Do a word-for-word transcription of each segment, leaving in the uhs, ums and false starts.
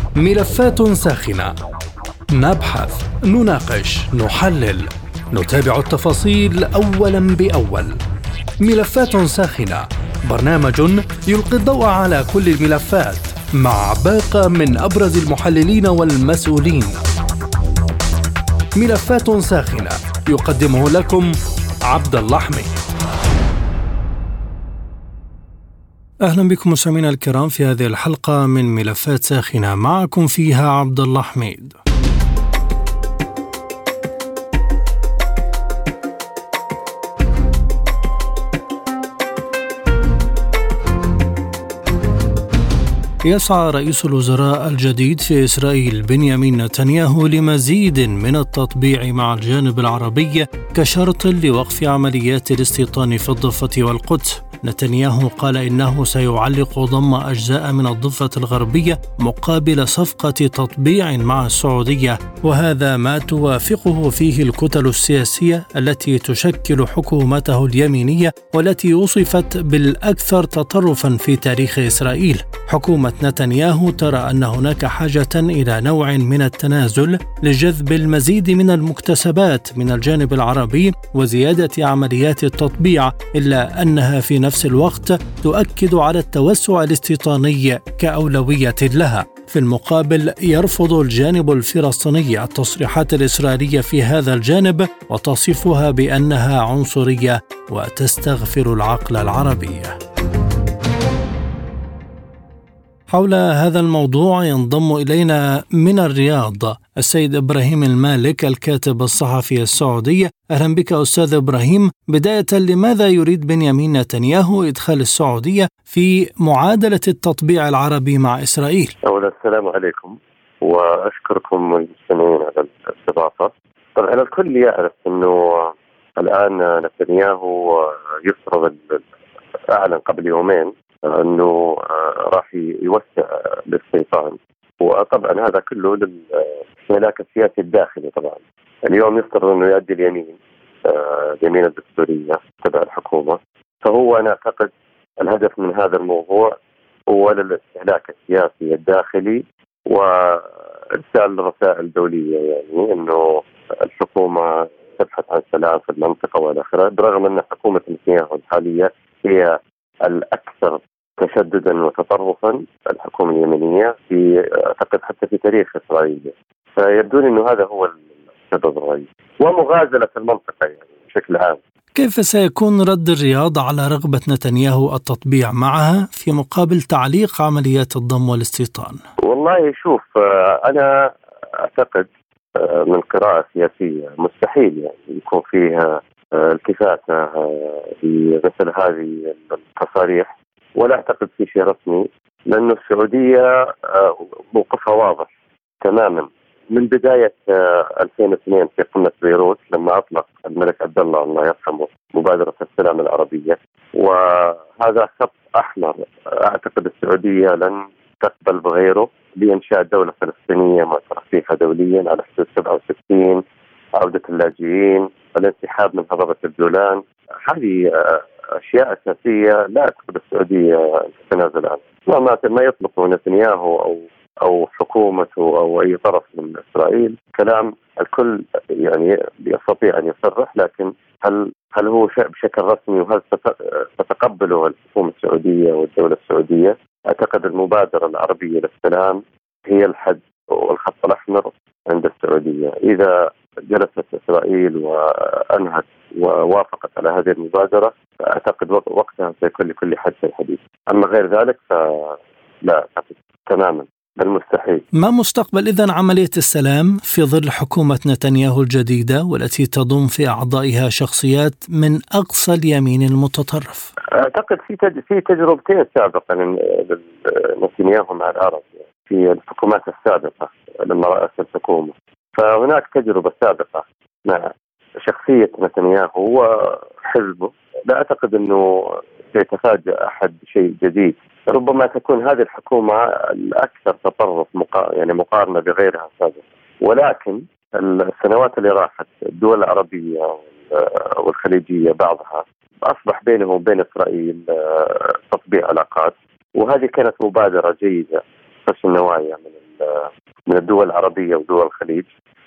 ملفات ساخنة، نبحث، نناقش، نحلل، نتابع التفاصيل أولاً بأول. ملفات ساخنة، برنامج يلقي الضوء على كل الملفات مع باقة من أبرز المحللين والمسؤولين. ملفات ساخنة يقدمه لكم عبد الله حميد. أهلا بكم مستمعينا الكرام في هذه الحلقة من ملفات ساخنة، معكم فيها عبد الله حميد. يسعى رئيس الوزراء الجديد في إسرائيل بنيامين نتنياهو لمزيد من التطبيع مع الجانب العربي كشرط لوقف عمليات الاستيطان في الضفة والقدس. نتنياهو قال إنه سيعلق ضم أجزاء من الضفة الغربية مقابل صفقة تطبيع مع السعودية، وهذا ما توافقه فيه الكتل السياسية التي تشكل حكومته اليمينية والتي وصفت بالأكثر تطرفا في تاريخ إسرائيل. حكومة نتنياهو ترى أن هناك حاجة إلى نوع من التنازل لجذب المزيد من المكتسبات من الجانب العربي وزيادة عمليات التطبيع، إلا أنها في نفس الوقت تؤكد على التوسع الاستيطاني كأولوية لها. في المقابل يرفض الجانب الفلسطيني التصريحات الإسرائيلية في هذا الجانب وتصفها بأنها عنصرية وتستغفر العقل العربي. حول هذا الموضوع ينضم إلينا من الرياض السيد إبراهيم المالك الكاتب الصحفي السعودي. أهلا بك أستاذ إبراهيم. بداية، لماذا يريد بنيامين نتنياهو إدخال السعودية في معادلة التطبيع العربي مع إسرائيل؟ أولا السلام عليكم وأشكركم المستمعين على الاستضافة. طبعا الكل يعرف أنه الآن نتنياهو يفرض، أعلن قبل يومين أنه راح يوسع الاستيطان، وطبعا هذا كله للملاك السياسي الداخلي. طبعا اليوم يفترض أنه يؤدي اليمين اليمين الدستورية تبع الحكومة، فهو أنا أعتقد الهدف من هذا الموضوع هو للاستهلاك السياسي الداخلي وإرسال رسائل دولية، يعني أنه الحكومة تبحث عن سلام في المنطقة والى آخره، برغم أن حكومة نتنياهو الحالية هي الأكثر تشددا وتطرفا الحكومة اليمنية في أعتقد حتى في تاريخ إسرائيل. فيبدو أنه هذا هو السبب الرئيسي ومغازلة المنطقة يعني بشكل عام. كيف سيكون رد الرياض على رغبة نتنياهو التطبيع معها في مقابل تعليق عمليات الضم والاستيطان؟ والله شوف، أنا أعتقد من قراءة سياسية مستحيل يعني يكون فيها التفاتة بمثل هذه التصاريح، ولا أعتقد في شيء رسمي، لأنه السعودية موقفها واضح تماما من بداية ألفين واثنين في قمة بيروت لما أطلق الملك عبد الله الله يرحمه مبادرة السلام العربية، وهذا خط أحمر أعتقد السعودية لن تقبل بغيره لإنشاء دولة فلسطينية معترف فيها دوليا على حدود سبعة وستين، عودة اللاجئين، الانسحاب من هضبة الجولان. هذه أشياء أساسية لا أعتقد السعودية تتنازل عنها. ما يطلقه نتنياهو أو أو حكومته أو أي طرف من إسرائيل كلام الكل يعني يستطيع أن يصرح، لكن هل هل هو شيء بشكل رسمي وهل تتقبله الحكومة السعودية والدولة السعودية؟ أعتقد المبادرة العربية للسلام هي الحد والخط الأحمر عند السعودية. إذا جلست إسرائيل وأنهت ووافقت على هذه المبادرة أعتقد وقتها سيكون لكل حد الحديث، أما غير ذلك فلا أعتقد تماما بالمستحيل. ما مستقبل إذن عملية السلام في ظل حكومة نتنياهو الجديدة والتي تضم في أعضائها شخصيات من أقصى اليمين المتطرف؟ أعتقد في في تجربتين سابقة لنتنياهو مع العرب في الحكومات السابقة لما رأس الحكومة، فهناك تجربة سابقة مع شخصية نتنياهو وحزبه. لا أعتقد أنه سيتفاجأ أحد شيء جديد. ربما تكون هذه الحكومة الأكثر تطرف مقا... يعني مقارنة بغيرها سابقا، ولكن السنوات اللي راحت الدول العربية والخليجية بعضها أصبح بينهم وبين إسرائيل تطبيع علاقات، وهذه كانت مبادرة جيدة خش النوايا من من الدول العربية ودول الخليج.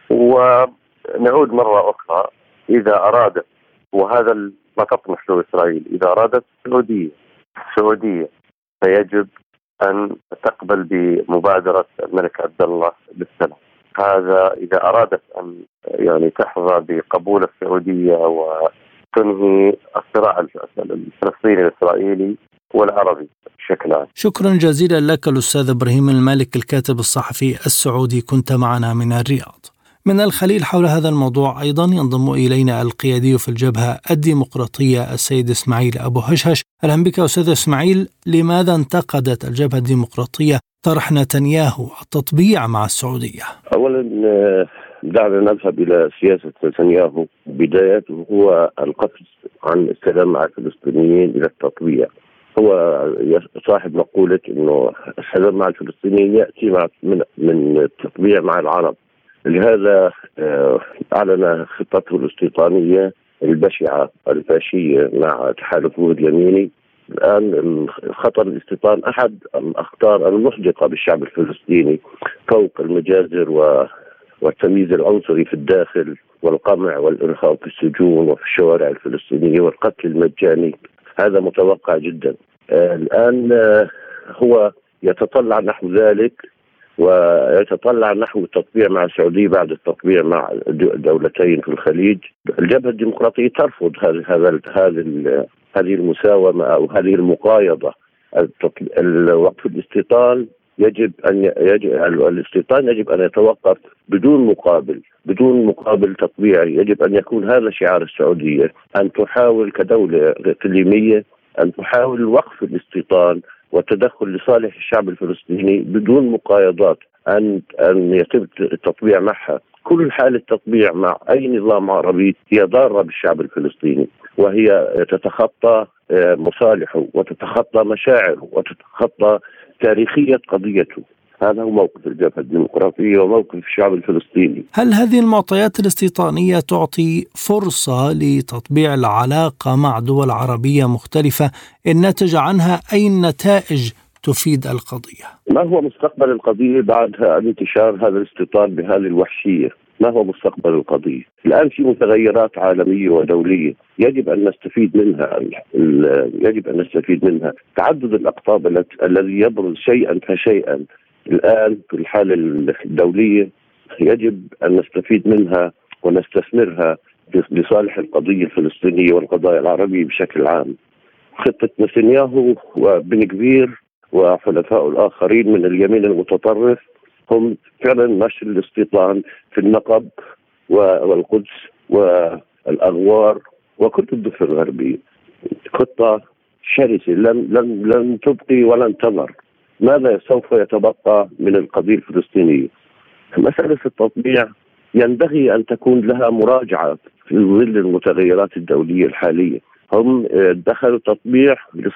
ونعود مرة أخرى، إذا أرادت، وهذا ما تطمح له إسرائيل، إذا أرادت السعودية السعودية فيجب أن تقبل بمبادرة الملك عبد الله بالسلام. هذا إذا أرادت أن يعني تحظى بقبول السعودية وتنهي الصراع الفلسطيني الإسرائيلي والعربي بشكل عام. شكرا جزيلا لك الأستاذ إبراهيم المالك، الكاتب الصحفي السعودي، كنت معنا من الرياض. من الخليل حول هذا الموضوع أيضا ينضم إلينا القيادي في الجبهة الديمقراطية السيد إسماعيل أبو هشهش. أهلا بك أستاذ إسماعيل. لماذا انتقدت الجبهة الديمقراطية طرح نتنياهو التطبيع مع السعودية؟ أولا دعنا نذهب إلى سياسة نتنياهو. بدايته هو القفز عن السلام مع الفلسطينيين إلى التطبيع. هو صاحب مقولة إنه السلام مع الفلسطينيين يأتي مع من, من التطبيع مع العرب. لهذا أعلن خطته الاستيطانية البشعة الفاشية مع تحالفه اليميني. الآن خطر الاستيطان أحد الأخطار المحدقة بالشعب الفلسطيني، فوق المجازر والتمييز العنصري في الداخل والقمع والإرهاب في السجون وفي الشوارع الفلسطينية والقتل المجاني. هذا متوقع جدا. الآن هو يتطلع نحو ذلك، ويتطلع نحو التطبيع مع السعودية بعد التطبيع مع دولتين في الخليج. الجبهة الديمقراطية ترفض هذا هذا هذه هذه المساومة أو هذه المقايضة. وقف الاستيطان يجب أن يجب الاستيطان يجب أن يتوقف بدون مقابل بدون مقابل تطبيعي. يجب أن يكون هذا شعار السعودية، أن تحاول كدولة إقليمية أن تحاول وقف الاستيطان والتدخل لصالح الشعب الفلسطيني بدون مقايضات، أن أن يتم التطبيع معها. كل حالة تطبيع مع أي نظام عربي هي ضارة بالشعب الفلسطيني، وهي تتخطى مصالحه وتتخطى مشاعره وتتخطى تاريخية قضيته. هذا هو موقف الجبهة الديمقراطية وموقف الشعب الفلسطيني. هل هذه المعطيات الاستيطانية تعطي فرصة لتطبيع العلاقة مع دول عربية مختلفة إن نتج عنها أي نتائج تفيد القضية؟ ما هو مستقبل القضية بعد انتشار هذا الاستيطان بهذه الوحشية؟ ما هو مستقبل القضية؟ الآن في متغيرات عالمية ودولية يجب أن نستفيد منها يجب أن نستفيد منها. تعدد الأقطاب الذي يبرز شيئا فشيئا الآن في الحالة الدولية يجب أن نستفيد منها ونستثمرها لصالح القضية الفلسطينية والقضايا العربية بشكل عام. خطة نتنياهو وبن كبير وحلفاء الآخرين من اليمين المتطرف هم فعلا نشر الاستيطان في النقب والقدس والأغوار وكل الضفة الغربية. خطة شرسة لن لن لن تبقي ولن تذر. ماذا سوف يتبقى من القضية الفلسطينية؟ مسألة التطبيع ينبغي أن تكون لها مراجعة في ظل المتغيرات الدولية الحالية. هم دخلوا تطبيع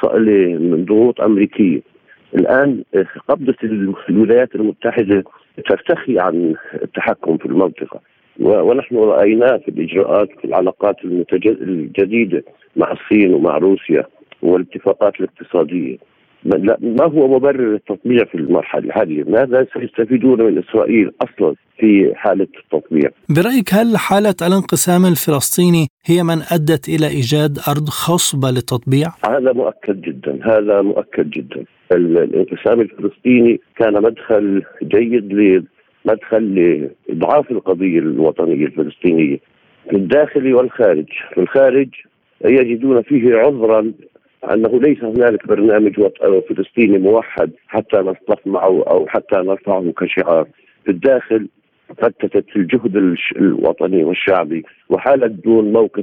من ضغوط أمريكية. الآن قبضة الولايات المتحدة ترتخي عن التحكم في المنطقة، ونحن رأيناه في الإجراءات في العلاقات الجديدة مع الصين ومع روسيا والاتفاقات الاقتصادية. ما هو مبرر التطبيع في المرحلة الحالية؟ ماذا سيستفيدون من إسرائيل أصلا في حالة التطبيع؟ برأيك هل حالة الانقسام الفلسطيني هي من أدت إلى إيجاد أرض خصبة للتطبيع؟ هذا مؤكد جدا هذا مؤكد جدا. الانقسام الفلسطيني كان مدخل جيد لمدخل لإضعاف القضية الوطنية الفلسطينية في الداخل والخارج. في الخارج يجدون فيه عذرا أنه ليس هنالك برنامج فلسطيني موحد حتى نصطف معه أو حتى نرفعه كشعار. في الداخل فتتت الجهد الوطني والشعبي وحالت دون موقف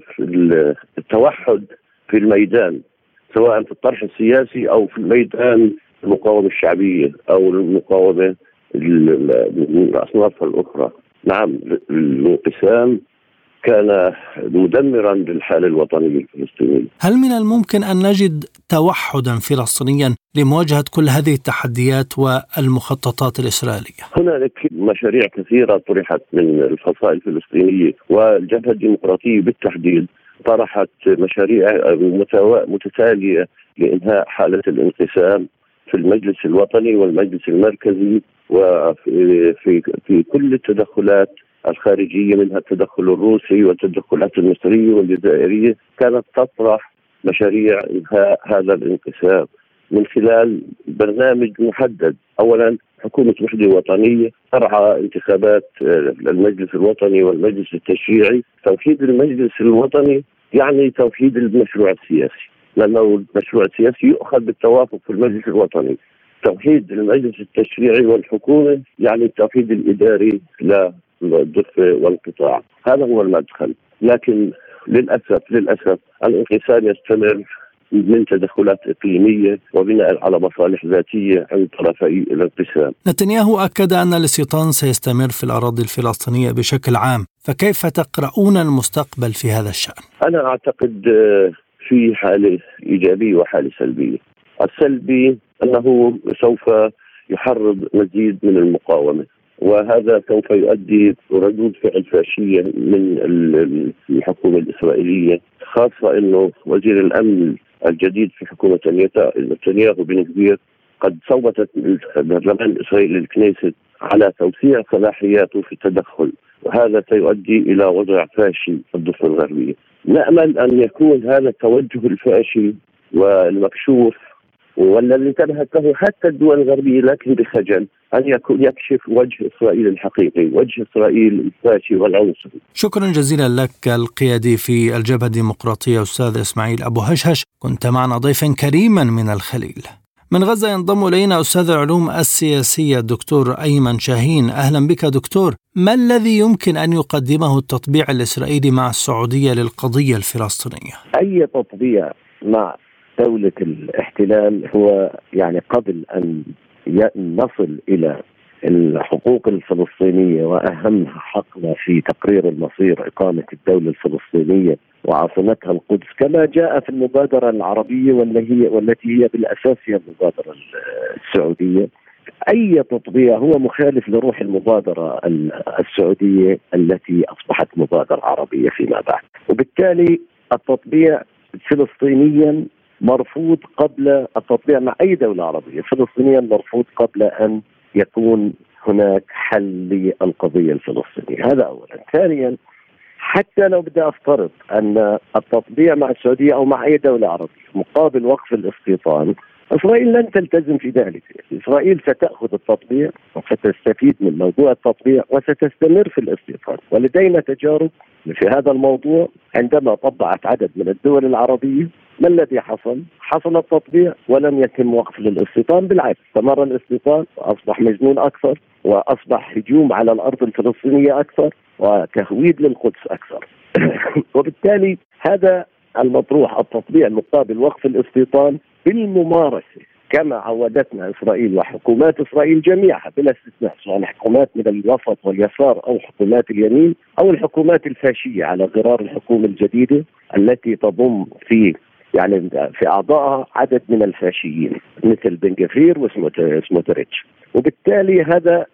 التوحد في الميدان، سواء في الطرح السياسي أو في الميدان المقاومة الشعبية أو المقاومة من أصنافها الأخرى. نعم، الانقسام كان مدمرا للحالة الوطنية الفلسطينية. هل من الممكن أن نجد توحدا فلسطينيا لمواجهة كل هذه التحديات والمخططات الإسرائيلية؟ هنالك مشاريع كثيرة طرحت من الفصائل الفلسطينية، والجبهة الديمقراطية بالتحديد طرحت مشاريع متتالية لإنهاء حالة الانقسام في المجلس الوطني والمجلس المركزي وفي في في كل التدخلات الخارجية، منها التدخل الروسي والتدخلات المصرية والجزائرية، كانت تطرح مشاريع إنهاء هذا الانقسام من خلال برنامج محدد. أولا حكومة وحدة وطنية ترعى انتخابات المجلس الوطني والمجلس التشريعي. توحيد المجلس الوطني يعني توحيد المشروع السياسي، لأنه المشروع السياسي يؤخذ بالتوافق في المجلس الوطني. توحيد المجلس التشريعي والحكومة يعني التوحيد الإداري للضفة والقطاع. هذا هو المدخل، لكن للأسف للأسف الانقسام يستمر من تدخلات إقليمية وبناء على مصالح ذاتية عند طرفي الانقسام. نتنياهو أكد أن الاستيطان سيستمر في الأراضي الفلسطينية بشكل عام، فكيف تقرؤون المستقبل في هذا الشأن؟ أنا أعتقد في حالة إيجابية وحالة سلبية. السلبي أنه سوف يحرض مزيد من المقاومة، وهذا سوف يؤدي ردود فعل فاشية من الحكومة الإسرائيلية، خاصة أنه وزير الأمن الجديد في حكومة نتنياهو بن كبير قد صوتت البرلمان الإسرائيلي الكنيست على توسيع صلاحياته في التدخل، وهذا سيؤدي إلى وضع فاشي في الضفة الغربية. نأمل أن يكون هذا التوجه الفاشي والمكشوف والذي انتبهت له حتى الدول الغربية لكن بخجل أن يكون يكشف وجه إسرائيل الحقيقي، وجه إسرائيل الفاشي والعنصري. شكرا جزيلا لك القيادي في الجبهة الديمقراطية أستاذ إسماعيل أبو هشهش، كنت معنا ضيفا كريما من الخليل. من غزة ينضم إلينا أستاذ العلوم السياسية الدكتور أيمن شاهين. أهلا بك دكتور. ما الذي يمكن أن يقدمه التطبيع الإسرائيلي مع السعودية للقضية الفلسطينية؟ أي تطبيع مع دولة الاحتلال هو يعني قبل أن نصل إلى الحقوق الفلسطينية وأهمها حقنا في تقرير المصير إقامة الدولة الفلسطينية وعاصمتها القدس كما جاء في المبادرة العربية والتي هي والتي هي بالأساس هي المبادرة السعودية. أي تطبيع هو مخالف لروح المبادرة السعودية التي أصبحت مبادرة عربية فيما بعد، وبالتالي التطبيع فلسطينيا مرفوض قبل التطبيع مع أي دولة عربية. فلسطينيا مرفوض قبل أن يكون هناك حل للقضية الفلسطينية. هذا أولا. ثانيا، حتى لو بدي أفترض أن التطبيع مع السعودية أو مع أي دولة عربية مقابل وقف الاستيطان، إسرائيل لن تلتزم في ذلك. إسرائيل ستأخذ التطبيع وستستفيد من موضوع التطبيع وستستمر في الاستيطان، ولدينا تجارب في هذا الموضوع. عندما طبعت عدد من الدول العربية ما الذي حصل؟ حصل التطبيع ولم يتم وقف للاستيطان، بالعكس استمر الاستيطان وأصبح مجنون أكثر، وأصبح هجوم على الأرض الفلسطينية أكثر، وتهويد للقدس أكثر. وبالتالي هذا المطروح، التطبيع مقابل وقف الاستيطان بالممارسة كما عودتنا إسرائيل وحكومات إسرائيل جميعها بلا استثناء، سواء حكومات من الوسط واليسار أو حكومات اليمين أو الحكومات الفاشية على غرار الحكومة الجديدة التي تضم في يعني في أعضائها عدد من الفاشيين مثل بن غفير وسموتريتش. وبالتالي هذا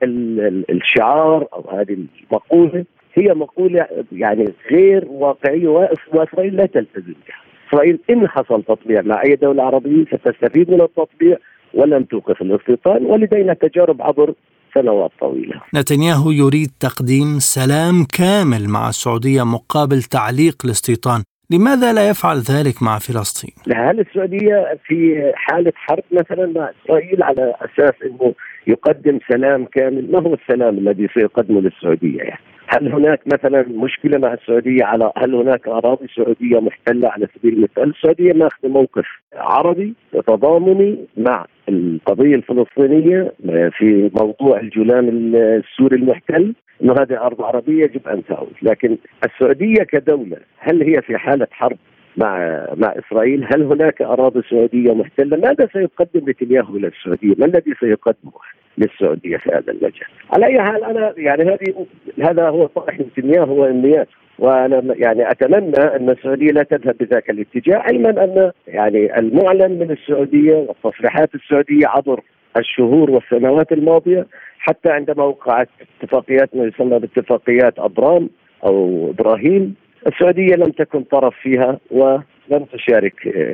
الشعار أو هذه المقولة هي مقولة يعني غير واقعية، وإسرائيل لا تلتزم بها. إسرائيل إن حصل تطبيع مع أي دولة عربية ستستفيد من التطبيع ولم توقف الاستيطان، ولدينا تجارب عبر سنوات طويلة. نتنياهو يريد تقديم سلام كامل مع السعودية مقابل تعليق الاستيطان، لماذا لا يفعل ذلك مع فلسطين؟ هل السعودية في حالة حرب مثلا مع إسرائيل على أساس أنه يقدم سلام كامل؟ ما هو السلام الذي سيقدمه للسعودية يعني؟ هل هناك مثلا مشكلة مع السعودية على هل هناك أراضي سعودية محتلة على سبيل المثال؟ السعودية ماخذ موقف عربي تضامني مع القضية الفلسطينية في موضوع الجولان السوري المحتل، إنه هذه أرض عربية يجب أن تعود. لكن السعودية كدولة هل هي في حالة حرب مع مع إسرائيل؟ هل هناك أراضي سعودية محتلة؟ ماذا سيقدم نتنياهو إلى السعودية؟ ما الذي سيقدمه للسعودية في هذا المجال؟ على أي حال أنا يعني هذه هذا هو طرح نتنياهو وأمنياته، وأنا يعني أتمنى أن السعودية لا تذهب بذاك الاتجاه، علما أن يعني المعلن من السعودية والتصريحات السعودية عبر الشهور والسنوات الماضية حتى عندما وقعت اتفاقيات ما يسمى باتفاقيات أبرام أو إبراهيم، السعودية لم تكن طرف فيها ولم تشارك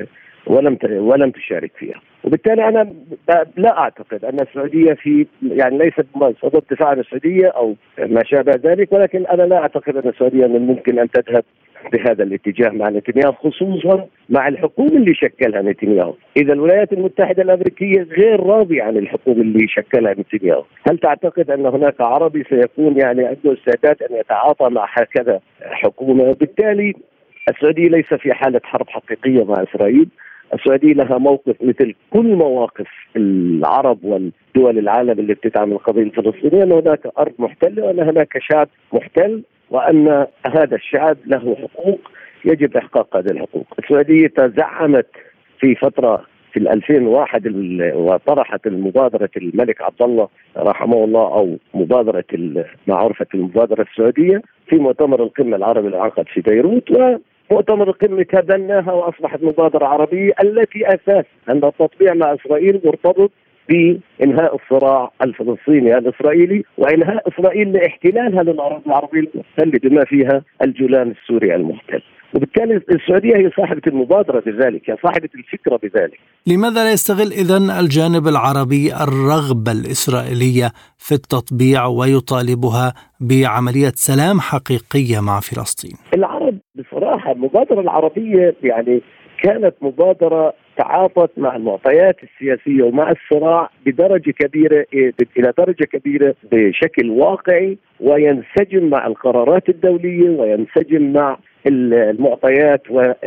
ولم ولم تشارك فيها. وبالتالي أنا لا أعتقد أن السعودية في يعني ليست صدد دفاع عن السعودية أو ما شابه ذلك، ولكن أنا لا أعتقد أن السعودية من ممكن أن تذهب بهذا الاتجاه مع نتنياهو، خصوصا مع الحكومة اللي شكلها نتنياهو. إذا الولايات المتحدة الأمريكية غير راضية عن الحكومة اللي شكلها نتنياهو، هل تعتقد أن هناك عربي سيكون يعني عنده استعداد أن يتعاطى مع هكذا حكومة؟ بالتالي السعودية ليس في حالة حرب حقيقية مع إسرائيل. السعودية لها موقف مثل كل مواقف العرب والدول العالم اللي بتدعم القضية الفلسطينية، أن هناك أرض محتلة وأن هناك شعب محتل، وأن هذا الشعب له حقوق يجب إحقاق هذه الحقوق. السعودية تزعمت في فترة في ألفين وواحد وطرحت المبادرة الملك عبد الله رحمه الله، أو مبادرة ما عرفت المبادرة السعودية، في مؤتمر القمة العربي العقد في بيروت، ومؤتمر القمة تبناها وأصبحت مبادرة عربية التي أساس أن التطبيع مع إسرائيل مرتبط بإنهاء الصراع الفلسطيني الإسرائيلي وإنهاء إسرائيل لاحتلالها للأراضي العربية المحتلة بما فيها الجولان السوري المحتل. وبالتالي السعودية هي صاحبة المبادرة بذلك، هي صاحبة الفكرة بذلك. لماذا لا يستغل إذن الجانب العربي الرغبة الإسرائيلية في التطبيع ويطالبها بعملية سلام حقيقية مع فلسطين؟ العرب بصراحة المبادرة العربية يعني كانت مبادرة تعاطت مع المعطيات السياسية ومع الصراع بدرجة كبيرة إلى درجة كبيرة بشكل واقعي، وينسجم مع القرارات الدولية وينسجم مع المعطيات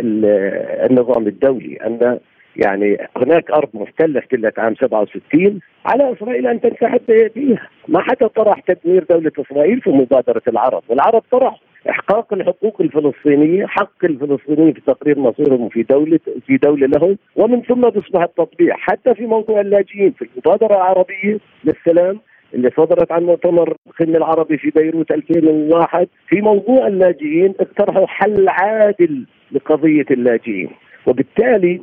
والنظام الدولي. أن يعني هناك أرض محتلة احتلت عام سبعة وستين، على إسرائيل أن تنسحب فيها. ما حدا طرح تدمير دولة إسرائيل في مبادرة العرب، والعرب طرح إحقاق الحقوق الفلسطينية، حق الفلسطينيين في تقرير مصيرهم في دولة في دولة لهم، ومن ثم بيصبح التطبيع. حتى في موضوع اللاجئين في المبادرة العربية للسلام اللي صدرت عن مؤتمر القمة العربي في بيروت ألفين وواحد، في موضوع اللاجئين اقترحوا حل عادل لقضية اللاجئين. وبالتالي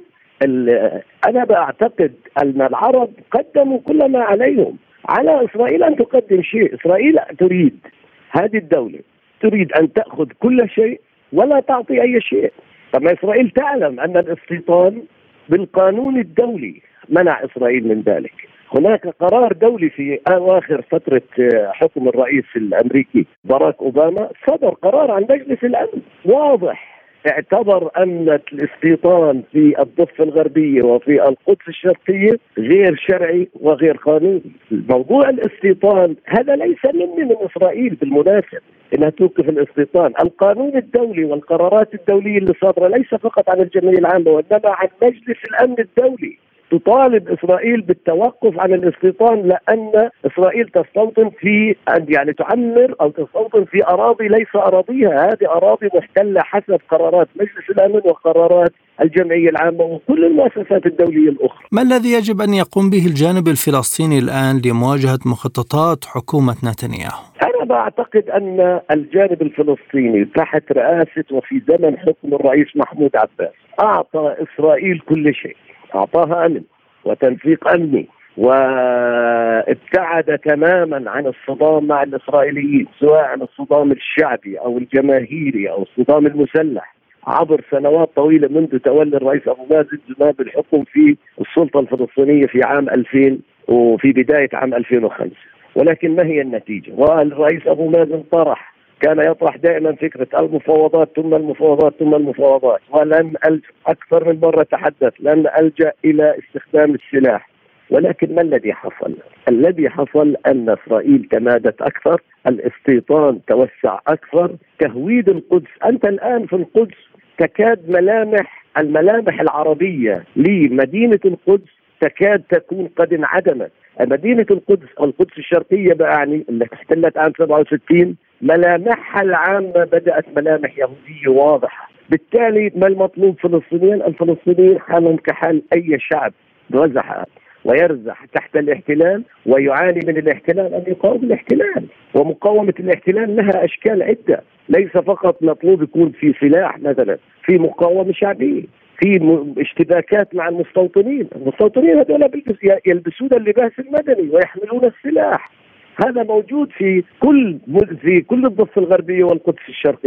أنا بعتقد أن العرب قدموا كل ما عليهم، على إسرائيل أن تقدم شيء. إسرائيل تريد هذه الدولة، تريد أن تأخذ كل شيء ولا تعطي أي شيء. طبعا إسرائيل تعلم أن الاستيطان بالقانون الدولي منع إسرائيل من ذلك. هناك قرار دولي في أواخر فترة حكم الرئيس الأمريكي باراك أوباما، صدر قرار عن مجلس الأمن واضح اعتبر أن الاستيطان في الضفة الغربية وفي القدس الشرقية غير شرعي وغير قانوني. موضوع الاستيطان هذا ليس مني من إسرائيل بالمناسبة إنها توقف الاستيطان. القانون الدولي والقرارات الدولية اللي صادرة ليس فقط عن الجمعية العامة وإنما عن مجلس الأمن الدولي تطالب إسرائيل بالتوقف عن الاستيطان، لأن إسرائيل تستوطن في يعني تعمر أو تستوطن في أراضي ليس أراضيها، هذه أراضي محتلة حسب قرارات مجلس الأمن وقرارات الجمعية العامة وكل المؤسسات الدولية الأخرى. ما الذي يجب أن يقوم به الجانب الفلسطيني الآن لمواجهة مخططات حكومة نتنياهو؟ أنا بعتقد أن الجانب الفلسطيني تحت رئاسة وفي زمن حكم الرئيس محمود عباس أعطى إسرائيل كل شيء، أعطاها أمن وتنسيق أمني، وابتعد تماما عن الصدام مع الإسرائيليين، سواء عن الصدام الشعبي أو الجماهيري أو الصدام المسلح عبر سنوات طويلة منذ تولي الرئيس أبو مازن زمام الحكم في السلطة الفلسطينية في عام ألفين وفي بداية عام ألفين وخمسة. ولكن ما هي النتيجة؟ والرئيس أبو مازن طرح كان يطرح دائما فكرة المفاوضات ثم المفاوضات ثم المفاوضات، ولن أكثر من مرة تحدث لن ألجأ إلى استخدام السلاح. ولكن ما الذي حصل؟ الذي حصل أن إسرائيل تمادت أكثر، الاستيطان توسع أكثر، تهويد القدس. أنت الآن في القدس تكاد ملامح الملامح العربية لمدينة القدس تكاد تكون قد انعدمت. مدينة القدس أو القدس الشرقية يعني اللي احتلت عام سبعة وستين ملامحها العامة بدأت ملامح يهودية واضحة. بالتالي ما المطلوب فلسطينيين؟ الفلسطينيين حالهم كحال أي شعب رزح ويرزح تحت الاحتلال ويعاني من الاحتلال أن يقاوم الاحتلال، ومقاومة الاحتلال لها أشكال عدة، ليس فقط مطلوب يكون في سلاح، مثلا في مقاومة شعبية، في اشتباكات مع المستوطنين. المستوطنين هذول يلبسون اللباس المدني ويحملون السلاح، هذا موجود في كل في كل الضفة الغربية والقدس الشرقية.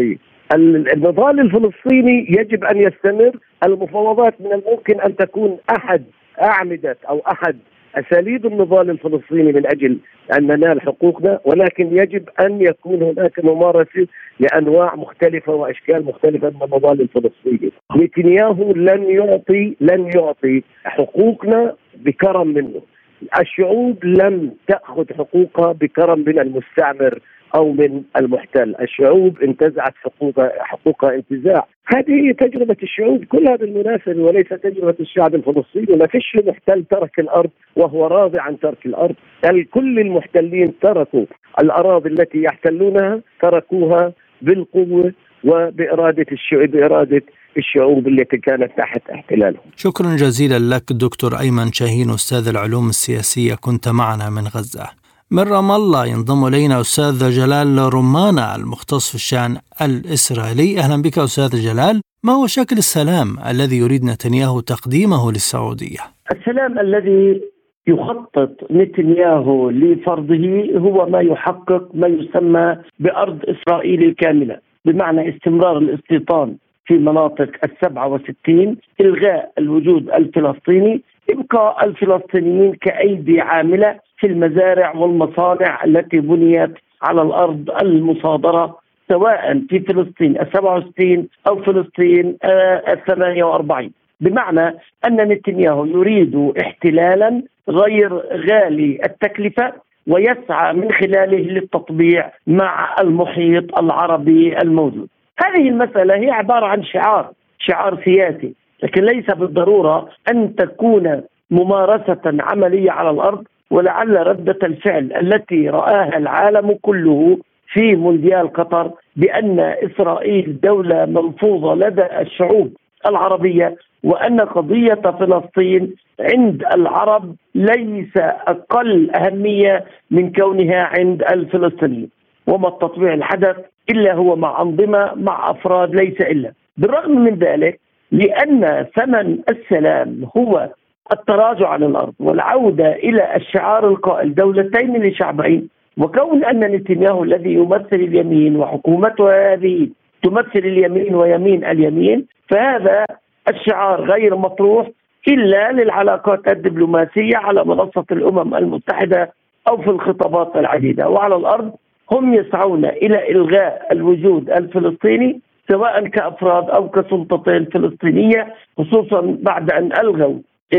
النضال الفلسطيني يجب أن يستمر. المفاوضات من الممكن أن تكون أحد أعمدة أو أحد أساليب النضال الفلسطيني من أجل أن ننال حقوقنا، ولكن يجب أن يكون هناك ممارسة لأنواع مختلفة وأشكال مختلفة من النضال الفلسطيني. نتنياهو لن يعطي لن يعطي حقوقنا بكرم منه. الشعوب لم تأخذ حقوقها بكرم من المستعمر أو من المحتل. الشعوب انتزعت حقوقها حقوقها انتزاع. هذه هي تجربة الشعوب كلها بالمناسبة، وليس تجربة الشعب الفلسطيني. ما فيش محتل ترك الأرض وهو راضي عن ترك الأرض. كل المحتلين تركوا الأراضي التي يحتلونها، تركوها بالقوة وبإرادة الشعوب بإرادة الشعوب التي كانت تحت احتلالهم. شكرا جزيلا لك دكتور أيمن شاهين، أستاذ العلوم السياسية، كنت معنا من غزة. من رام الله ينضم إلينا أستاذ جلال رمانة المختص في الشأن الإسرائيلي. أهلا بك أستاذ جلال. ما هو شكل السلام الذي يريد نتنياهو تقديمه للسعودية؟ السلام الذي يخطط نتنياهو لفرضه هو ما يحقق ما يسمى بأرض إسرائيل الكاملة، بمعنى استمرار الاستيطان في مناطق السبعة وستين، إلغاء الوجود الفلسطيني، إبقاء الفلسطينيين كأيدي عاملة في المزارع والمصانع التي بنيت على الأرض المصادرة، سواء في فلسطين السبعة وستين أو فلسطين الثمانية وأربعين. بمعنى أن نتنياهو يريد احتلالا غير غالي التكلفة ويسعى من خلاله للتطبيع مع المحيط العربي الموجود. هذه المسألة هي عبارة عن شعار شعار سياسي، لكن ليس بالضرورة أن تكون ممارسة عملية على الأرض. ولعل ردة الفعل التي رآها العالم كله في مونديال قطر بأن إسرائيل دولة ملفوظة لدى الشعوب العربية، وأن قضية فلسطين عند العرب ليس أقل أهمية من كونها عند الفلسطينيين. وما التطبيع الحدث إلا هو مع أنظمة مع أفراد ليس إلا. بالرغم من ذلك، لأن ثمن السلام هو التراجع عن الأرض والعودة إلى الشعار القائل دولتين لشعبين، وكون أن نتنياهو الذي يمثل اليمين وحكومته هذه تمثل اليمين ويمين اليمين، فهذا الشعار غير مطروح إلا للعلاقات الدبلوماسية على منصة الأمم المتحدة أو في الخطابات العديدة. وعلى الأرض هم يسعون إلى إلغاء الوجود الفلسطيني سواء كأفراد أو كسلطتين فلسطينية، خصوصا بعد أن ألغوا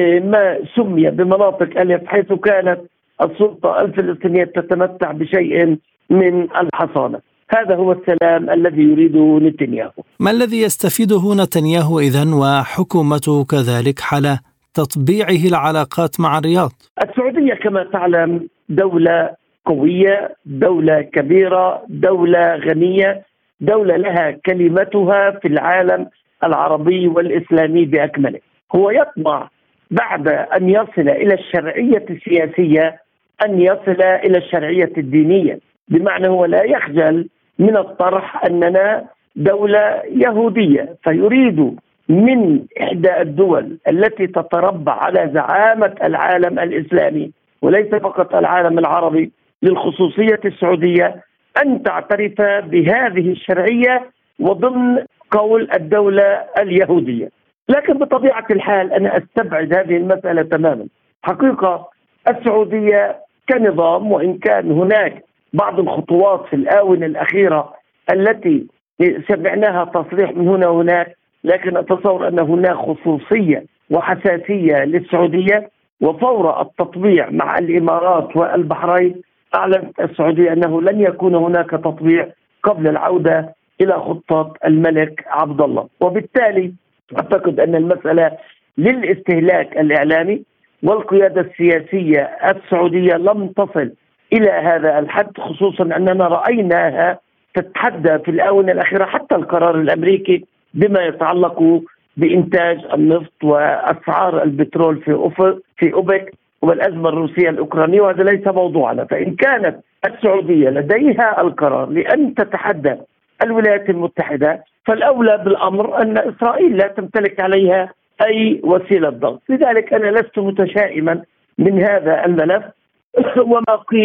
ما سمي بمناطق ألف، حيث كانت السلطة الفلسطينية تتمتع بشيء من الحصانة. هذا هو السلام الذي يريده نتنياهو. ما الذي يستفيده نتنياهو إذن وحكومته كذلك حال تطبيعه العلاقات مع الرياض؟ السعودية كما تعلم دولة قوية، دولة كبيرة، دولة غنية، دولة لها كلمتها في العالم العربي والإسلامي بأكمله. هو يطمع بعد أن يصل إلى الشرعية السياسية أن يصل إلى الشرعية الدينية، بمعنى هو لا يخجل من الطرح أننا دولة يهودية، فيريد من إحدى الدول التي تتربع على زعامة العالم الإسلامي وليس فقط العالم العربي للخصوصية السعودية أن تعترف بهذه الشرعية وضمن قول الدولة اليهودية. لكن بطبيعة الحال أنا أستبعد هذه المسألة تماما. حقيقة السعودية كنظام، وإن كان هناك بعض الخطوات في الآونة الأخيرة التي سمعناها تصريح من هنا وهناك، لكن أتصور أن هناك خصوصية وحساسية للسعودية. وفور التطبيع مع الإمارات والبحرين أعلنت السعودية أنه لن يكون هناك تطبيع قبل العودة إلى خطة الملك عبد الله. وبالتالي أعتقد أن المسألة للاستهلاك الإعلامي، والقيادة السياسية السعودية لم تصل إلى هذا الحد، خصوصا أننا رأيناها تتحدى في الآونة الأخيرة حتى القرار الأمريكي بما يتعلق بإنتاج النفط وأسعار البترول في أوفر في أوبك والأزمة الروسية الأوكرانية، وهذا ليس موضوعنا. فإن كانت السعودية لديها القرار لأن تتحدى الولايات المتحدة، فالأولى بالأمر أن إسرائيل لا تمتلك عليها أي وسيلة ضغط. لذلك أنا لست متشائما من هذا الملف، وما قيل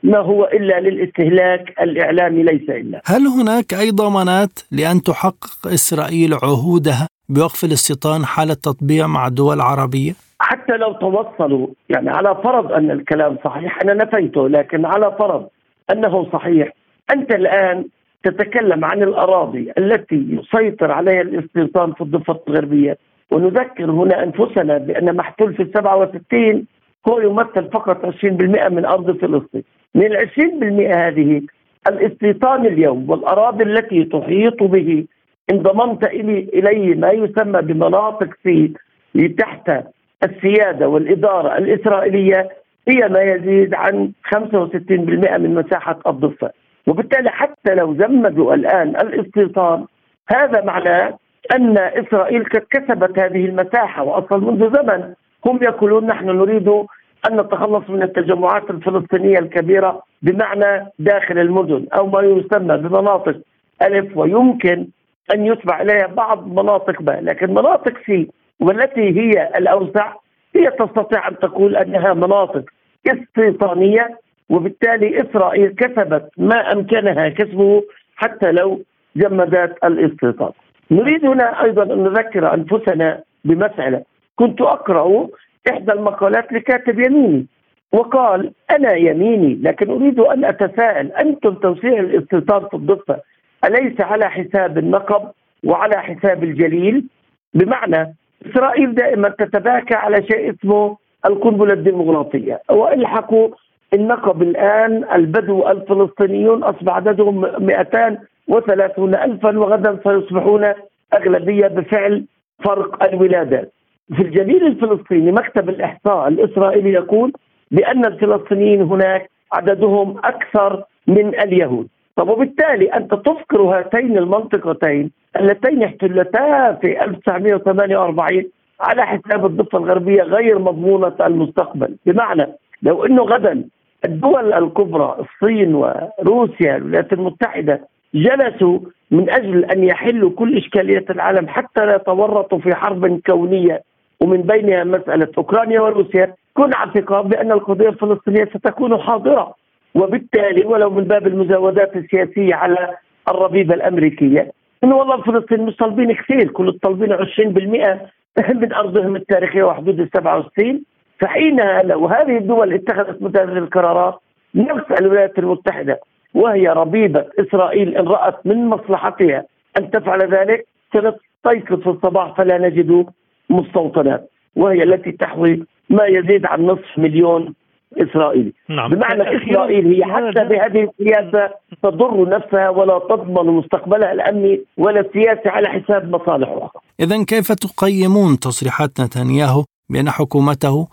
ما هو إلا للاستهلاك الإعلامي ليس إلا. هل هناك أي ضمانات لأن تحقق إسرائيل عهودها بوقف الاستيطان حال التطبيع مع الدول العربية؟ حتى لو توصلوا، يعني على فرض أن الكلام صحيح، أنا نفيته، لكن على فرض أنه صحيح، أنت الآن تتكلم عن الأراضي التي يسيطر عليها الاستيطان في الضفة الغربية، ونذكر هنا أنفسنا بأن محتل في السبعة وستين هو يمثل فقط عشرين بالمئة من أرض فلسطين. من العشرين بالمئة هذه الاستيطان اليوم والأراضي التي تحيط به انضممت إليه ما يسمى بمناطق سي تحت السيادة والإدارة الإسرائيلية هي ما يزيد عن خمسة وستين بالمئة من مساحة الضفة. وبالتالي حتى لو زمدوا الآن الاستيطان هذا معناه أن إسرائيل قد كسبت هذه المساحة، وأصلا منذ زمن هم يقولون نحن نريد أن نتخلص من التجمعات الفلسطينية الكبيرة بمعنى داخل المدن أو ما يسمى بمناطق ألف، ويمكن أن يتبع إليها بعض مناطق ب، لكن مناطق سي والتي هي الأوسع هي تستطيع أن تقول أنها مناطق استيطانية، وبالتالي إسرائيل كسبت ما أمكنها كسبه حتى لو جمدت الاستيطان. نريد هنا أيضا أن نذكر أنفسنا بمسألة. كنت أقرأ إحدى المقالات لكاتب يميني وقال أنا يميني لكن أريد أن أتساءل، أنتم توسيع الاستيطان في الضفة أليس على حساب النقب وعلى حساب الجليل؟ بمعنى إسرائيل دائما تتباكى على شيء اسمه القنبلة الديمقراطية، والحقوا النقب الآن البدو الفلسطينيون أصبح عددهم مئتين وثلاثون ألفا، وغدا سيصبحون أغلبية بفعل فرق الولادات. في الجليل الفلسطيني مكتب الإحصاء الإسرائيلي يقول بأن الفلسطينيين هناك عددهم أكثر من اليهود. طب وبالتالي أنت تفكر هاتين المنطقتين اللتين احتلتا في ألف وتسعمئة وثمانية وأربعين على حساب الضفة الغربية غير مضمونة المستقبل. بمعنى لو أنه غدا الدول الكبرى الصين وروسيا والولايات المتحدة جلسوا من أجل أن يحلوا كل إشكاليات العالم حتى لا يتورطوا في حرب كونية ومن بينها مسألة أوكرانيا وروسيا، كن على ثقة بأن القضية الفلسطينية ستكون حاضرة. وبالتالي ولو من باب المزاودات السياسية على الربيبة الأمريكية إنه والله الفلسطينيين مش طالبين كثير، كل الطالبين عشرين بالمئة من أرضهم التاريخية وحدود السبعة وستين. فحينها لو هذه الدول اتخذت مثل هذه القرارات نفس الولايات المتحدة وهي ربيبة إسرائيل إن رأت من مصلحتها أن تفعل ذلك سنستيقظ في الصباح فلا نجد مستوطنات، وهي التي تحوي ما يزيد عن نصف مليون إسرائيلي. نعم. بمعنى إسرائيل هي حتى بهذه السياسة تضر نفسها ولا تضمن مستقبلها الأمني ولا السياسي على حساب مصالحها. إذن كيف تقيمون تصريحات نتنياهو بأن حكومته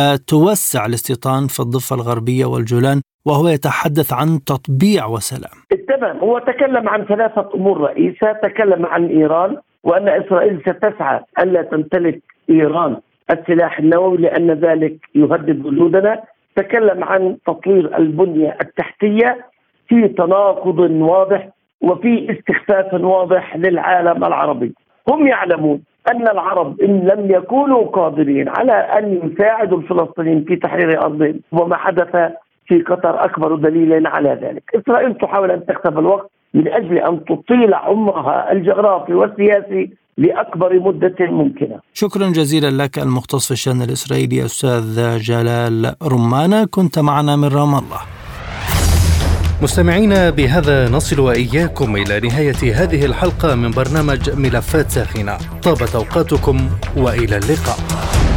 ستوسع الاستيطان في الضفة الغربية والجولان وهو يتحدث عن تطبيع وسلام؟ تمام، هو تكلم عن ثلاثة أمور رئيسة. تكلم عن إيران وأن إسرائيل ستسعى ألا تمتلك إيران السلاح النووي لأن ذلك يهدد وجودنا. تكلم عن تطوير البنية التحتية في تناقض واضح وفي استخفاف واضح للعالم العربي. هم يعلمون أن العرب إن لم يكونوا قادرين على أن يساعدوا الفلسطينيين في تحرير أرضهم، وما حدث في قطر أكبر دليل على ذلك. إسرائيل تحاول أن تكسب الوقت من أجل أن تطيل عمرها الجغرافي والسياسي لأكبر مدة ممكنة. شكرا جزيلا لك المختص في الشأن الإسرائيلي أستاذ جلال رمانة، كنت معنا من رام الله. مستمعينا، بهذا نصل وإياكم إلى نهاية هذه الحلقة من برنامج ملفات ساخنة. طابت أوقاتكم وإلى اللقاء.